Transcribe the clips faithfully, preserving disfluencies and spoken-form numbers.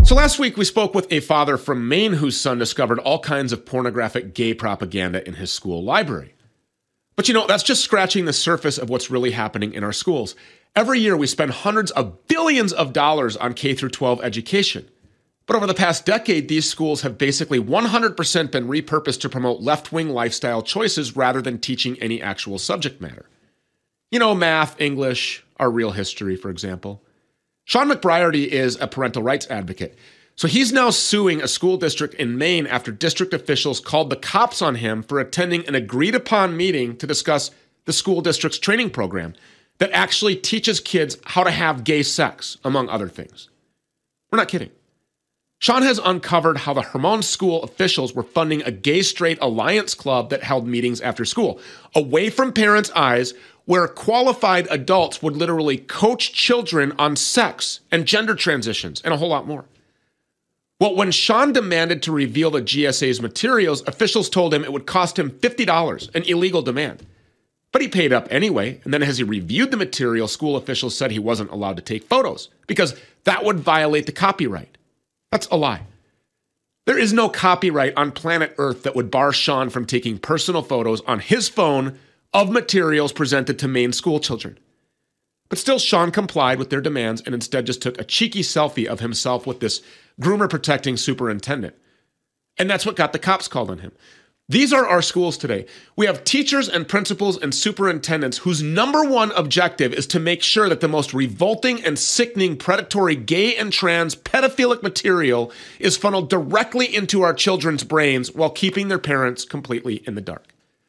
So last week we spoke with a father from Maine whose son discovered all kinds of pornographic gay propaganda in his school library. But you know, that's just scratching the surface of what's really happening in our schools. Every year we spend hundreds of billions of dollars on K through twelve education. But over the past decade, these schools have basically one hundred percent been repurposed to promote left-wing lifestyle choices rather than teaching any actual subject matter. You know, math, English, our real history, for example. Sean McBriarty is a parental rights advocate. So he's now suing a school district in Maine after district officials called the cops on him for attending an agreed-upon meeting to discuss the school district's training program that actually teaches kids how to have gay sex, among other things. We're not kidding. Sean has uncovered how the Hermon School officials were funding a gay-straight alliance club that held meetings after school, away from parents' eyes, where qualified adults would literally coach children on sex and gender transitions and a whole lot more. Well, when Sean demanded to reveal the G S A's materials, officials told him it would cost him fifty dollars, an illegal demand. But he paid up anyway, and then as he reviewed the material, school officials said he wasn't allowed to take photos because that would violate the copyright. That's a lie. There is no copyright on planet Earth that would bar Sean from taking personal photos on his phone of materials presented to Maine school children. But still, Sean complied with their demands and instead just took a cheeky selfie of himself with this groomer-protecting superintendent. And that's what got the cops called on him. These are our schools today. We have teachers and principals and superintendents whose number one objective is to make sure that the most revolting and sickening predatory gay and trans pedophilic material is funneled directly into our children's brains while keeping their parents completely in the dark.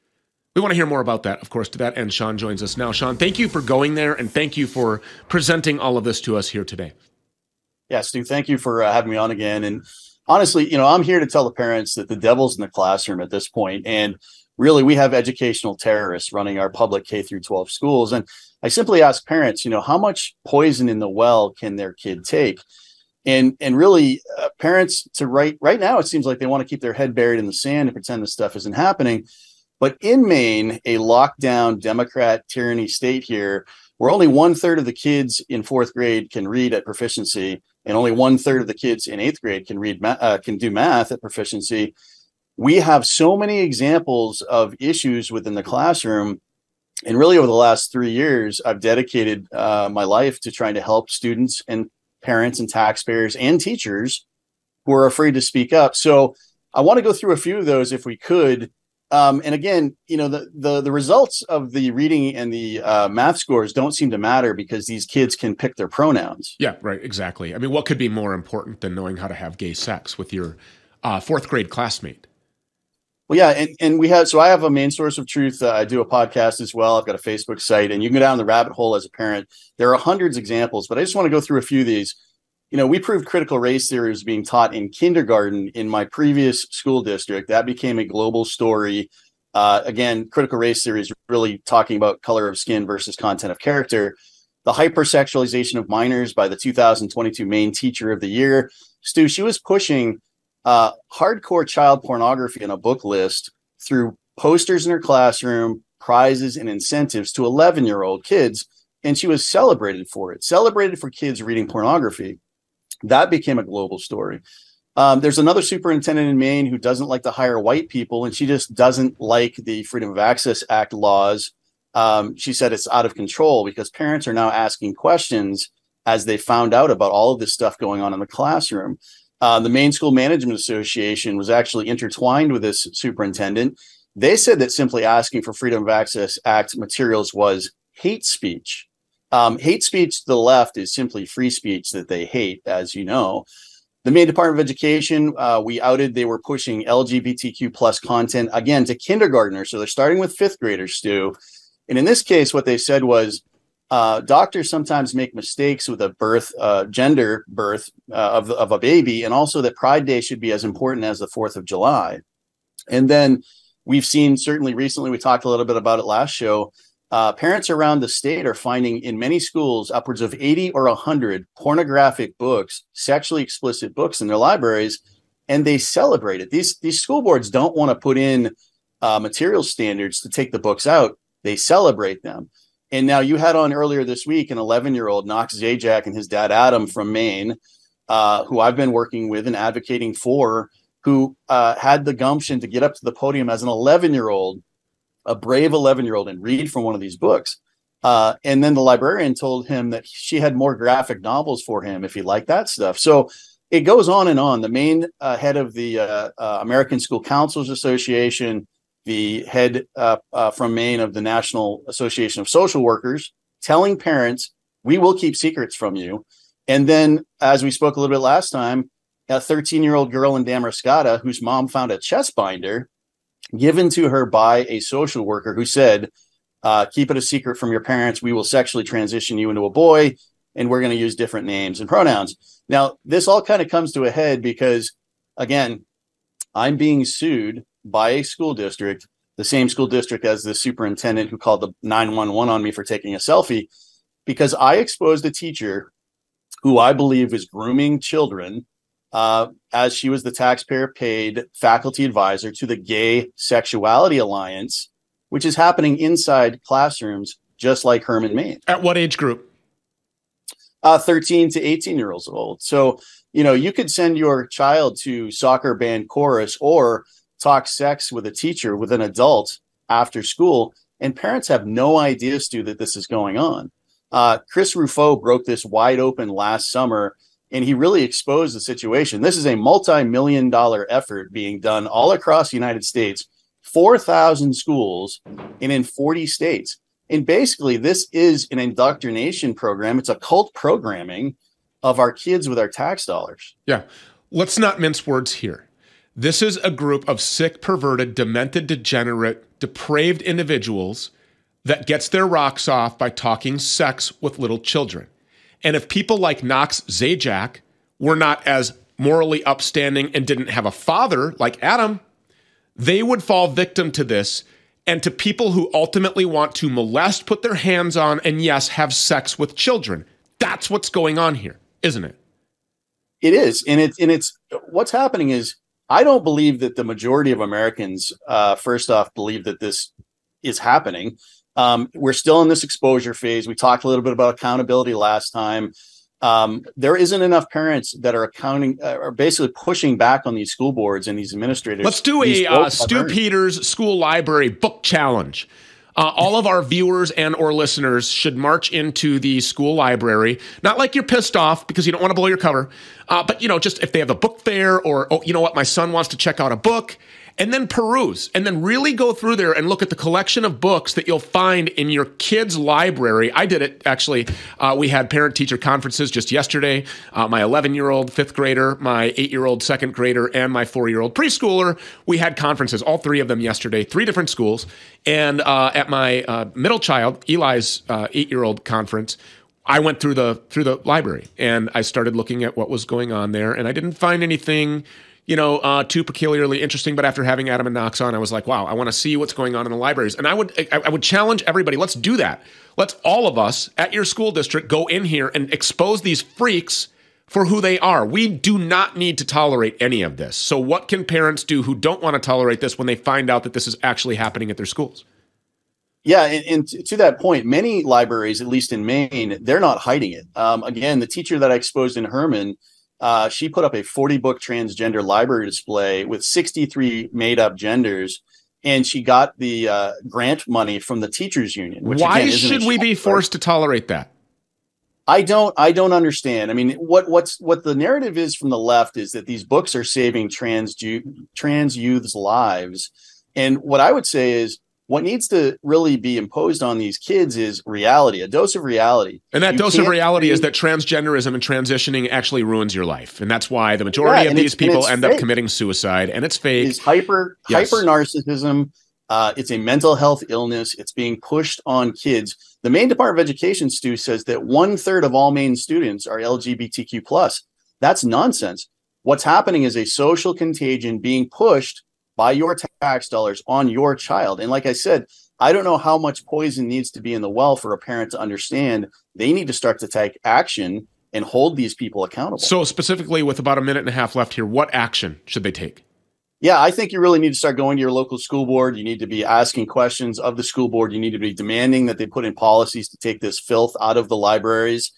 We want to hear more about that. Of course, to that end, Sean joins us now. Sean, thank you for going there, and thank you for presenting all of this to us here today. Yeah, Stu, thank you for uh, having me on again. And honestly, you know, I'm here to tell the parents that the devil's in the classroom at this point. And really, we have educational terrorists running our public K through twelve schools. And I simply ask parents, you know, how much poison in the well can their kid take? And and really, uh, parents to right right now, it seems like they want to keep their head buried in the sand and pretend this stuff isn't happening. But in Maine, a lockdown Democrat tyranny state here, where only one third of the kids in fourth grade can read at proficiency, and only one third of the kids in eighth grade can read uh, can do math at proficiency, we have so many examples of issues within the classroom. And really, over the last three years, I've dedicated uh, my life to trying to help students and parents and taxpayers and teachers who are afraid to speak up. So I want to go through a few of those if we could. Um, and again, you know, the, the, the results of the reading and the uh, math scores don't seem to matter because these kids can pick their pronouns. Yeah, right. Exactly. I mean, what could be more important than knowing how to have gay sex with your uh, fourth grade classmate? Well, yeah. And, and we have, so I have a Main Source of Truth. Uh, I do a podcast as well. I've got a Facebook site, and you can go down the rabbit hole as a parent. There are hundreds of examples, but I just want to go through a few of these. You know, we proved critical race theory was being taught in kindergarten in my previous school district. That became a global story. Uh, again, critical race theory is really talking about color of skin versus content of character. The hypersexualization of minors by the two thousand twenty-two Maine Teacher of the Year. Stu, she was pushing uh, hardcore child pornography in a book list through posters in her classroom, prizes and incentives to eleven-year-old kids. And she was celebrated for it, celebrated for kids reading pornography. That became a global story. Um, there's another superintendent in Maine who doesn't like to hire white people, and she just doesn't like the Freedom of Access Act laws. Um, she said it's out of control because parents are now asking questions as they found out about all of this stuff going on in the classroom. Uh, the Maine School Management Association was actually intertwined with this superintendent. They said that simply asking for Freedom of Access Act materials was hate speech. Um, hate speech to the left is simply free speech that they hate, as you know. The Maine Department of Education, uh, we outed they were pushing L G B T Q plus content, again, to kindergartners. So they're starting with fifth graders, Stu. And in this case, what they said was uh, doctors sometimes make mistakes with a birth, uh, gender birth uh, of, of a baby, and also that Pride Day should be as important as the fourth of July. And then we've seen, certainly recently, we talked a little bit about it last show, Uh, parents around the state are finding in many schools upwards of eighty or one hundred pornographic books, sexually explicit books in their libraries, and they celebrate it. These, these school boards don't want to put in uh, material standards to take the books out. They celebrate them. And now you had on earlier this week an eleven-year-old, Knox Zajac, and his dad, Adam, from Maine. uh, who I've been working with and advocating for, who uh, had the gumption to get up to the podium as an eleven year old, a brave eleven year old, and read from one of these books. Uh, and then the librarian told him that she had more graphic novels for him if he liked that stuff. So it goes on and on. The main uh, head of the uh, uh, American School Counselors Association, the head uh, uh, from Maine of the National Association of Social Workers, telling parents, we will keep secrets from you. And then, as we spoke a little bit last time, a thirteen year old girl in Damariscotta whose mom found a chest binder given to her by a social worker who said, uh, keep it a secret from your parents. We will sexually transition you into a boy, and we're going to use different names and pronouns. Now, this all kind of comes to a head because, again, I'm being sued by a school district, the same school district as the superintendent who called the nine one one on me for taking a selfie, because I exposed a teacher who I believe was grooming children uh, as she was the taxpayer paid faculty advisor to the Gay Sexuality Alliance, which is happening inside classrooms, just like Herman, Maine. At what age group? Uh, thirteen to eighteen year olds old. So, you know, you could send your child to soccer band chorus or talk sex with a teacher, with an adult after school, and parents have no idea, Stu, that this is going on. Uh, Chris Rufo broke this wide open last summer, and he really exposed the situation. This is a multi-million dollar effort being done all across the United States, four thousand schools and in forty states. And basically, this is an indoctrination program. It's a cult programming of our kids with our tax dollars. Yeah. Let's not mince words here. This is a group of sick, perverted, demented, degenerate, depraved individuals that gets their rocks off by talking sex with little children. And if people like Knox Zajac were not as morally upstanding and didn't have a father like Adam, they would fall victim to this and to people who ultimately want to molest, put their hands on, and yes, have sex with children. That's what's going on here, isn't it? It is. And it's, and it's what's happening is I don't believe that the majority of Americans, uh, first off, believe that this is happening. Um, we're still in this exposure phase. We talked a little bit about accountability last time. Um, there isn't enough parents that are accounting, uh, are basically pushing back on these school boards and these administrators. Let's do a uh, Stu Peters School Library book challenge. Uh, all of our viewers and or listeners should march into the school library. Not like you're pissed off because you don't want to blow your cover, uh, but, you know, just if they have a book fair or, oh, you know what, my son wants to check out a book, and then peruse, and then really go through there and look at the collection of books that you'll find in your kid's library. I did it, actually. Uh, we had parent-teacher conferences just yesterday. Uh, my eleven-year-old fifth grader, my eight-year-old second grader, and my four-year-old preschooler, we had conferences, all three of them yesterday, three different schools. And uh, at my uh, middle child, Eli's uh, eight-year-old conference, I went through the through the library, and I started looking at what was going on there, and I didn't find anything you know, uh, too peculiarly interesting. But after having Adam and Knox on, I was like, wow, I want to see what's going on in the libraries. And I would I, I would challenge everybody, let's do that. Let's all of us at your school district go in here and expose these freaks for who they are. We do not need to tolerate any of this. So what can parents do who don't want to tolerate this when they find out that this is actually happening at their schools? Yeah, and, and to that point, many libraries, at least in Maine, they're not hiding it. Um, again, the teacher that I exposed in Herman, Uh, she put up a forty book transgender library display with sixty-three made up genders, and she got the uh, grant money from the teachers union. Which, Why again, should we be forced to tolerate that? I don't. I don't understand. I mean, what what's what the narrative is from the left is that these books are saving trans trans youths' lives, and what I would say is what needs to really be imposed on these kids is reality, a dose of reality. And that you dose of reality be, is that transgenderism and transitioning actually ruins your life. And that's why the majority yeah, of these people end fake. up committing suicide. And it's fake. It's hyper, yes. hyper narcissism. Uh, it's a mental health illness. It's being pushed on kids. The Maine Department of Education, Stu, says that one third of all Maine students are L G B T Q plus. That's nonsense. What's happening is a social contagion being pushed by your tax dollars on your child. And like I said, I don't know how much poison needs to be in the well for a parent to understand they need to start to take action and hold these people accountable. So specifically, with about a minute and a half left here, what action should they take? Yeah, I think you really need to start going to your local school board. You need to be asking questions of the school board. You need to be demanding that they put in policies to take this filth out of the libraries.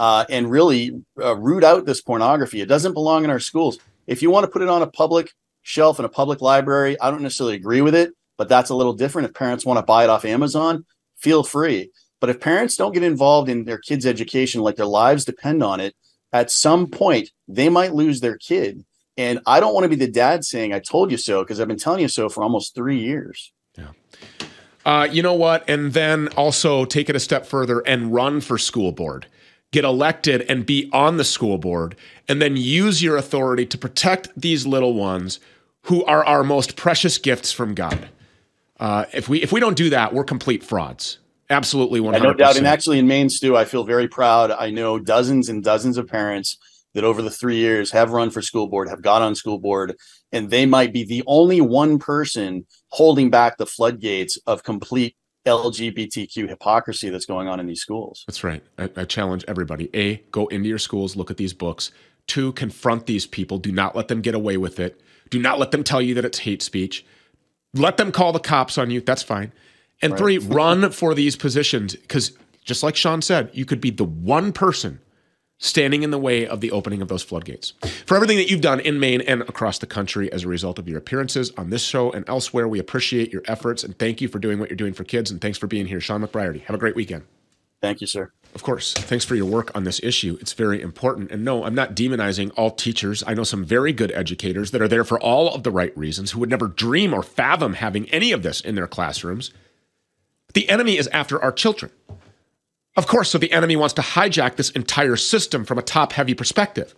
uh, and really uh, root out this pornography. It doesn't belong in our schools. If you want to put it on a public shelf in a public library, I don't necessarily agree with it, but that's a little different. If parents want to buy it off Amazon, feel free. But if parents don't get involved in their kids' education, like their lives depend on it, at some point they might lose their kid. And I don't want to be the dad saying, I told you so, because I've been telling you so for almost three years. Yeah. Uh, you know what? And then also take it a step further and run for school board. Get elected and be on the school board, and then use your authority to protect these little ones who are our most precious gifts from God. Uh, if we if we don't do that, we're complete frauds. Absolutely, one hundred percent. No doubt. And actually in Maine, Stu, I feel very proud. I know dozens and dozens of parents that over the three years have run for school board, have got on school board, and they might be the only one person holding back the floodgates of complete L G B T Q hypocrisy that's going on in these schools. That's right. I, I challenge everybody. A, go into your schools, look at these books. Two, confront these people. Do not let them get away with it. Do not let them tell you that it's hate speech. Let them call the cops on you. That's fine. And right. Three, run for these positions, because just like Sean said, you could be the one person standing in the way of the opening of those floodgates. For everything that you've done in Maine and across the country as a result of your appearances on this show and elsewhere, we appreciate your efforts, and thank you for doing what you're doing for kids, and thanks for being here. Sean McBriarty, have a great weekend. Thank you, sir. Of course. Thanks for your work on this issue. It's very important. And no, I'm not demonizing all teachers. I know some very good educators that are there for all of the right reasons, who would never dream or fathom having any of this in their classrooms. The enemy is after our children. Of course, so the enemy wants to hijack this entire system from a top-heavy perspective.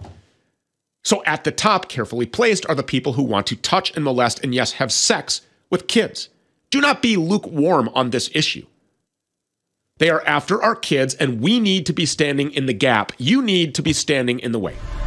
So at the top, carefully placed, are the people who want to touch and molest and, yes, have sex with kids. Do not be lukewarm on this issue. They are after our kids, and we need to be standing in the gap. You need to be standing in the way.